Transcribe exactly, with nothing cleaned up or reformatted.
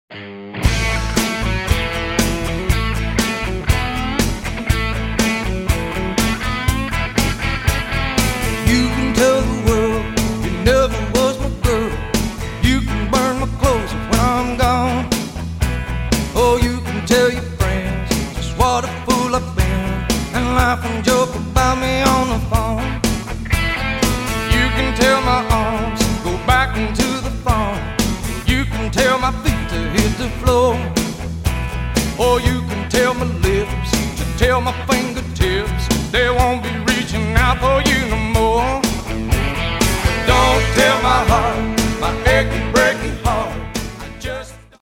You can tell the world you never was my girl. You can burn my clothes when I'm gone. Oh, you can tell your friends just what a fool I've been, and laugh and joke about me on the phone. You can tell my arms go back into the farm. You can tell my feet to hit the floor. Or you can tell my lips to tell my fingertips they won't be reaching out for you no more. Don't tell my